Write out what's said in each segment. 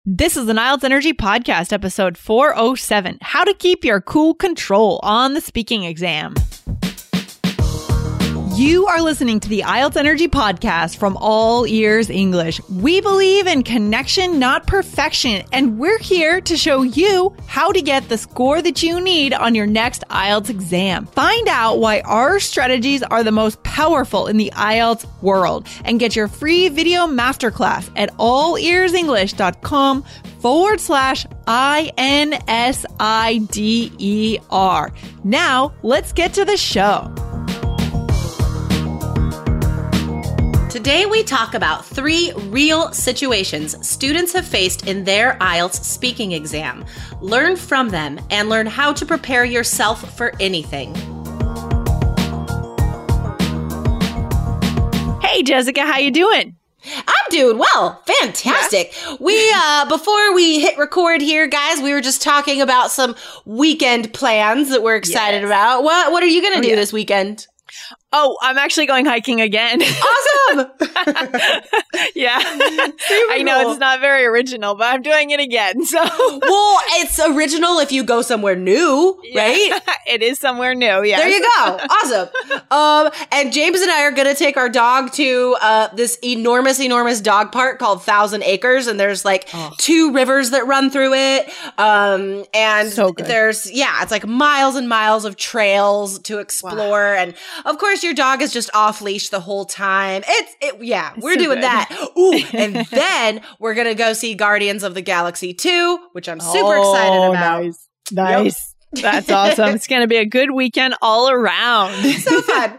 This is an IELTS Energy Podcast, episode 407, How to Keep Your Cool Control on the Speaking Exam. You are listening to the IELTS Energy Podcast from All Ears English. We believe in connection, not perfection, and we're here to show you how to get the score that you need on your next IELTS exam. Find out why our strategies are the most powerful in the IELTS world and get your free video masterclass at allearsenglish.com/INSIDER. Now, let's get to the show. Today we talk about 3 real situations students have faced in their IELTS speaking exam. Learn from them and learn how to prepare yourself for anything. Hey, Jessica, how you doing? I'm doing well. Fantastic. Yeah. We, before we hit record here, guys, we were just talking about some weekend plans that we're excited about. What are you going to do this weekend? Oh, I'm actually going hiking again. Awesome! Yeah. I know it's not very original, but I'm doing it again. So, well, it's original if you go somewhere new, right? It is somewhere new, yeah. There you go. Awesome. And James and I are going to take our dog to this enormous dog park called Thousand Acres, and there's like 2 rivers that run through it. And so good. There's it's like miles and miles of trails to explore, and of course your dog is just off leash the whole time. We're doing that. Ooh, and then we're going to go see Guardians of the Galaxy 2, which I'm super excited about. Nice. Yep. That's awesome. It's going to be a good weekend all around. So fun.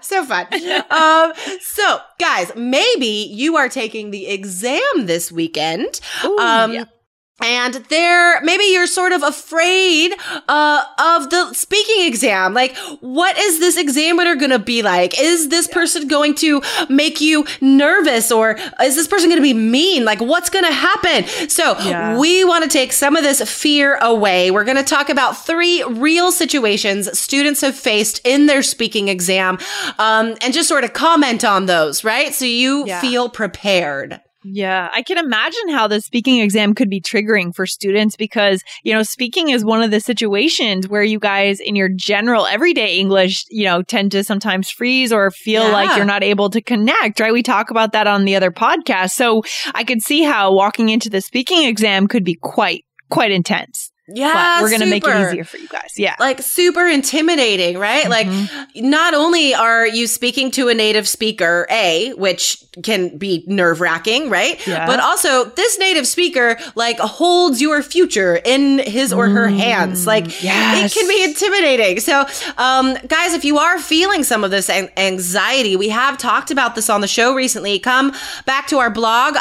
So guys, maybe you are taking the exam this weekend. Ooh, And maybe you're sort of afraid of the speaking exam. Like, what is this examiner going to be like? Is this person going to make you nervous, or is this person going to be mean? Like, what's going to happen? So we want to take some of this fear away. We're going to talk about 3 real situations students have faced in their speaking exam, and just sort of comment on those, right? So you feel prepared. Yeah, I can imagine how the speaking exam could be triggering for students because, speaking is one of the situations where you guys in your general everyday English, tend to sometimes freeze or feel like you're not able to connect, right? We talk about that on the other podcast. So I could see how walking into the speaking exam could be quite intense. Yeah, but we're going to make it easier for you guys. Yeah. Like super intimidating, right? Like not only are you speaking to a native speaker, which can be nerve-wracking, right? Yeah. But also this native speaker like holds your future in his or her hands. Like it can be intimidating. So guys, if you are feeling some of this anxiety, we have talked about this on the show recently. Come back to our blog,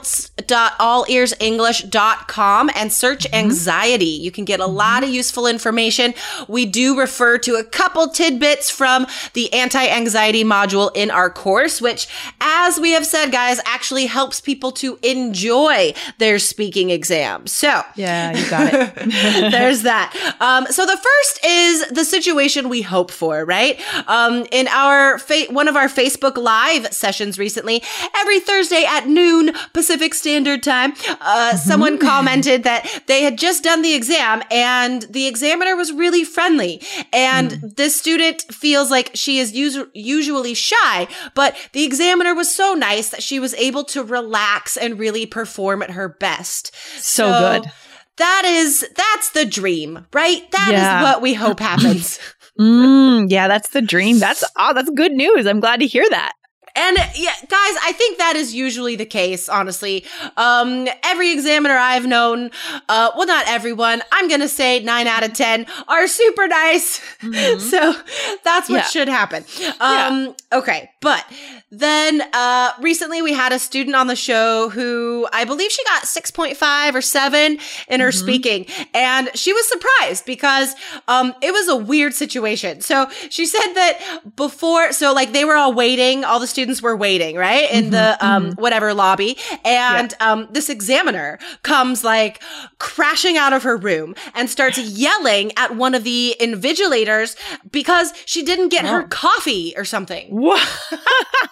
IELTS.allearsenglish.com and search anxiety. You can get a lot of useful information. We do refer to a couple tidbits from the anti-anxiety module in our course, which, as we have said, guys, actually helps people to enjoy their speaking exam. So, yeah, you got it. There's that. So the first is the situation we hope for, right? In our one of our Facebook Live sessions recently, every Thursday at noon Pacific Standard Time, someone commented that they had just done the exam and the examiner was really friendly. And this student feels like she is usually shy, but the examiner was so nice that she was able to relax and really perform at her best. So good. That's the dream, right? That is what we hope happens. Yeah, that's the dream. That's good news. I'm glad to hear that. And guys, I think that is usually the case, honestly. Every examiner I've known, well, not everyone, I'm going to say 9 out of 10 are super nice. So that's what should happen. Okay. But then recently we had a student on the show who I believe she got 6.5 or 7 in her speaking. And she was surprised because it was a weird situation. So she said that they were all waiting, all the students were waiting, right? In the whatever lobby. And this examiner comes like crashing out of her room and starts yelling at one of the invigilators because she didn't get her coffee or something. What?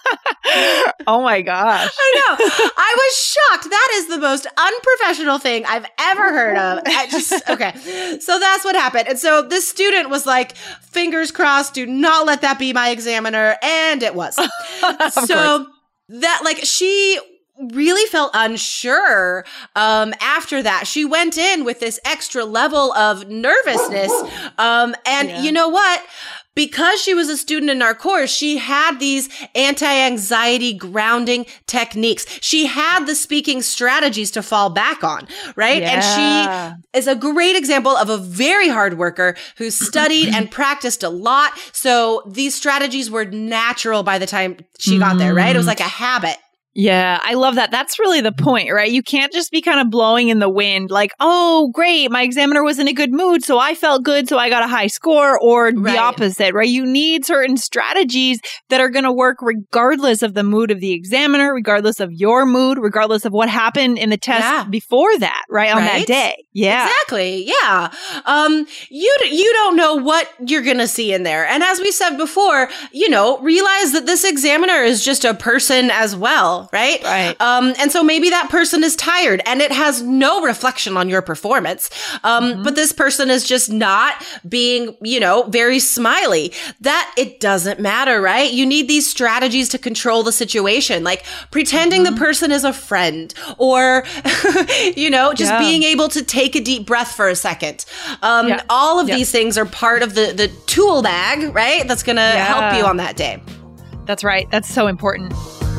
Oh my gosh. I know. I was shocked. That is the most unprofessional thing I've ever heard of. Okay. So that's what happened. And so this student was like, fingers crossed, do not let that be my examiner. And it was. So that, like, she really felt unsure after that. She went in with this extra level of nervousness. You know what? Because she was a student in our course, she had these anti-anxiety grounding techniques. She had the speaking strategies to fall back on, right? Yeah. And she is a great example of a very hard worker who studied and practiced a lot. So these strategies were natural by the time she got there, right? It was like a habit. Yeah, I love that. That's really the point, right? You can't just be kind of blowing in the wind like, oh, great, my examiner was in a good mood, so I felt good, so I got a high score, or the opposite, right? You need certain strategies that are going to work regardless of the mood of the examiner, regardless of your mood, regardless of what happened in the test before that, right? On that day. Yeah. Exactly. Yeah. You don't know what you're going to see in there. And as we said before, realize that this examiner is just a person as well. Right. And so maybe that person is tired and it has no reflection on your performance. But this person is just not being, very smiley. That it doesn't matter, right? You need these strategies to control the situation, like pretending the person is a friend or, just being able to take a deep breath for a second. All of these things are part of the tool bag, right? That's going to help you on that day. That's right. That's so important.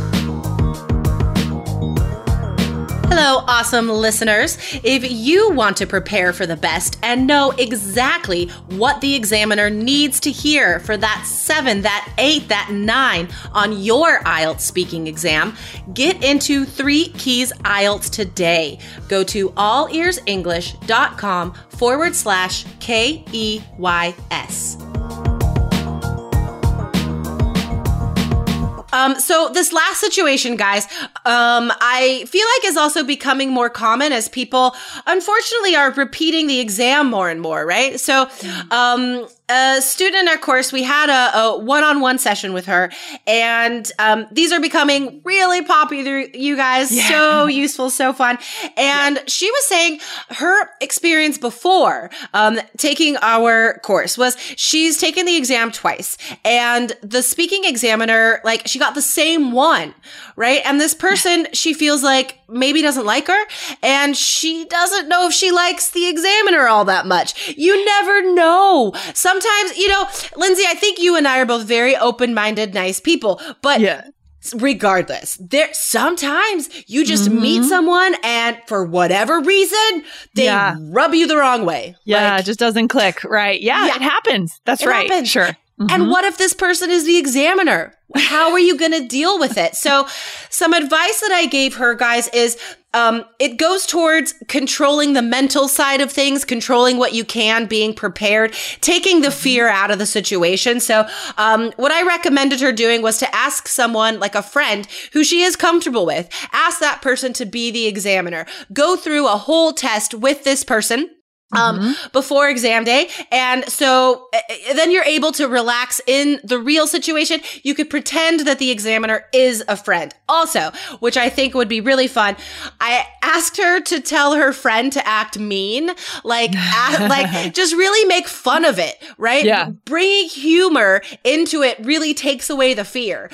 Hello, awesome listeners. If you want to prepare for the best and know exactly what the examiner needs to hear for that 7, that 8, that 9 on your IELTS speaking exam, get into 3 Keys IELTS today. Go to allearsenglish.com/KEYS. So this last situation, guys, I feel like is also becoming more common as people, unfortunately, are repeating the exam more and more, right? So, a student in our course, we had a one-on-one session with her, and these are becoming really popular, you guys. Yeah. So useful, so fun. And she was saying her experience before taking our course was she's taken the exam twice, and the speaking examiner, like, she got the same one, right? And this person, she feels like maybe doesn't like her, and she doesn't know if she likes the examiner all that much. You never know. Sometimes, Lindsay, I think you and I are both very open-minded, nice people, but regardless, sometimes you just meet someone and for whatever reason, they rub you the wrong way. Yeah, it just doesn't click, right? Yeah, it happens. That's right. Happens. Sure. And what if this person is the examiner? How are you going to deal with it? So some advice that I gave her, guys, is it goes towards controlling the mental side of things, controlling what you can, being prepared, taking the fear out of the situation. So what I recommended her doing was to ask someone, like a friend who she is comfortable with, ask that person to be the examiner, go through a whole test with this person before exam day. And so then you're able to relax in the real situation. You could pretend that the examiner is a friend. Also, which I think would be really fun, I asked her to tell her friend to act mean, like just really make fun of it, right? Yeah. Bringing humor into it really takes away the fear.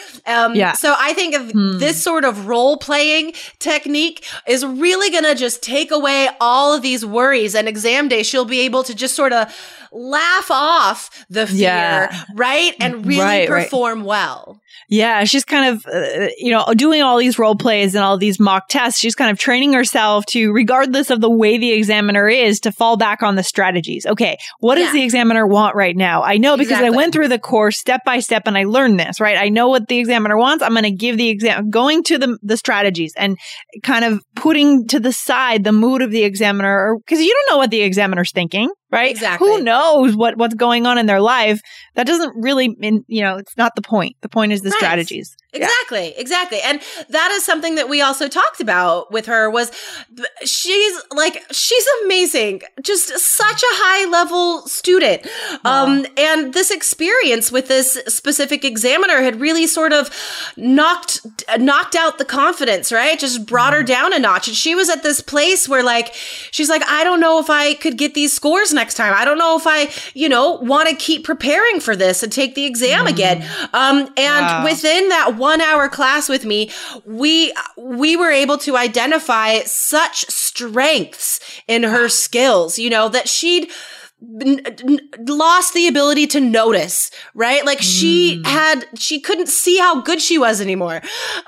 So I think of this sort of role-playing technique is really going to just take away all of these worries, and exam day, she'll be able to just sort of laugh off the fear, right? And really perform well. Yeah, she's kind of, doing all these role plays and all these mock tests. She's kind of training herself to, regardless of the way the examiner is, to fall back on the strategies. Okay, what does the examiner want right now? I know because I went through the course step by step and I learned this, right? I know what the examiner wants. I'm going to give the going to the strategies and kind of putting to the side the mood of the examiner, because you don't know what the examiner's thinking, right? Exactly. Who knows what's going on in their life? That doesn't really mean, it's not the point. The point is the strategies. Exactly. Yeah. Exactly. And that is something that we also talked about with her was she's amazing. Just such a high level student. And this experience with this specific examiner had really sort of knocked out the confidence, right? Just brought her down a notch. And she was at this place where she's like, I don't know if I could get these scores next time. I don't know if I, want to keep preparing for this and take the exam again. Within that 1 hour class with me, we were able to identify such strengths in her skills, that she'd lost the ability to notice, right? She couldn't see how good she was anymore.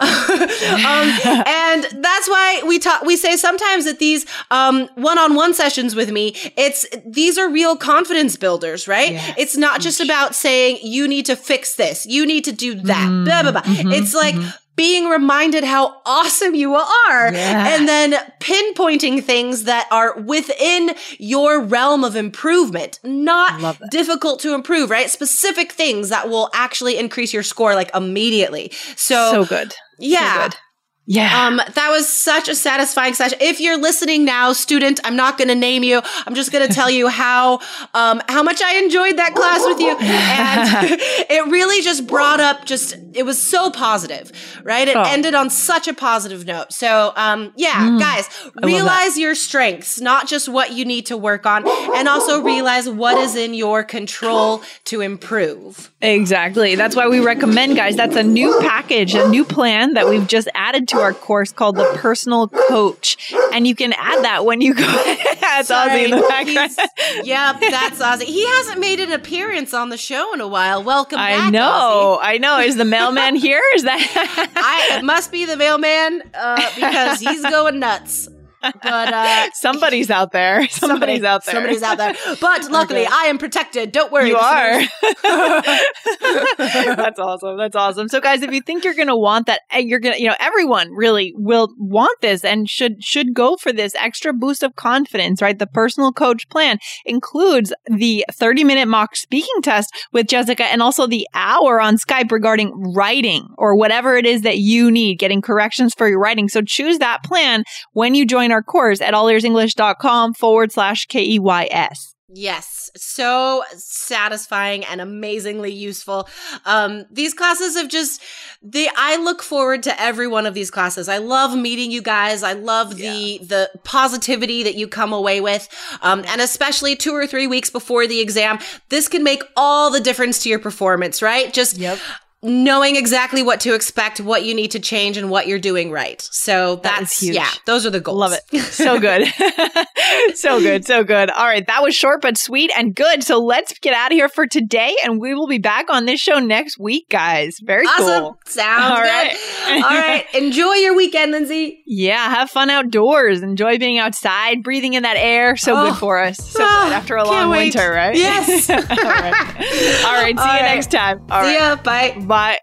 And that's why we say sometimes that these one-on-one sessions with me, these are real confidence builders, right? Yes. It's not just about saying you need to fix this, you need to do that, blah, blah, blah. It's being reminded how awesome you are, and then pinpointing things that are within your realm of improvement, not difficult to improve, right? Specific things that will actually increase your score immediately. So good. Yeah. So good. Yeah. That was such a satisfying session. If you're listening now, student, I'm not going to name you. I'm just going to tell you how much I enjoyed that class with you. And it really just brought up it was so positive, right? It ended on such a positive note. So, guys, realize your strengths, not just what you need to work on, and also realize what is in your control to improve. Exactly. That's why we recommend, guys, that's a new package, a new plan that we've just added to our course called the Personal Coach. And you can add that when you go. That's Ozzy in the background. That's Ozzy. He hasn't made an appearance on the show in a while. Welcome back, Ozzy. I know. Is the mailman here? Is that? It must be the mailman because he's going nuts. But somebody's out there. Somebody's out there. But luckily, I am protected. Don't worry. You are. That's awesome. So, guys, if you think you're going to want that, you're going to, everyone really will want this and should go for this extra boost of confidence, right? The Personal Coach plan includes the 30-minute mock speaking test with Jessica and also the hour on Skype regarding writing or whatever it is that you need, getting corrections for your writing. So choose that plan when you join our course at allearsenglish.com/KEYS. Yes, so satisfying and amazingly useful. These classes I look forward to every one of these classes. I love meeting you guys. I love the positivity that you come away with. And especially 2 or 3 weeks before the exam, this can make all the difference to your performance, right? Knowing exactly what to expect, what you need to change, and what you're doing right. So that's huge. Yeah, those are the goals. Love it. So good. So good. All right. That was short, but sweet and good. So let's get out of here for today. And we will be back on this show next week, guys. Very cool. Sounds good. All right. Enjoy your weekend, Lindsay. Yeah. Have fun outdoors. Enjoy being outside, breathing in that air. So good for us. So good after a long winter, right? Yes. All right. See you next time. See ya. Bye. Bye.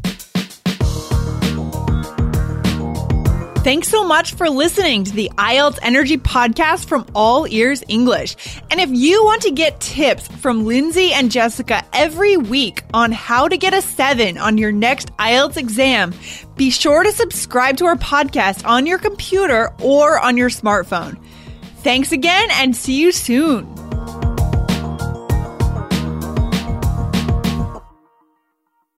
Thanks so much for listening to the IELTS Energy Podcast from All Ears English. And if you want to get tips from Lindsay and Jessica every week on how to get a 7 on your next IELTS exam, be sure to subscribe to our podcast on your computer or on your smartphone. Thanks again and see you soon.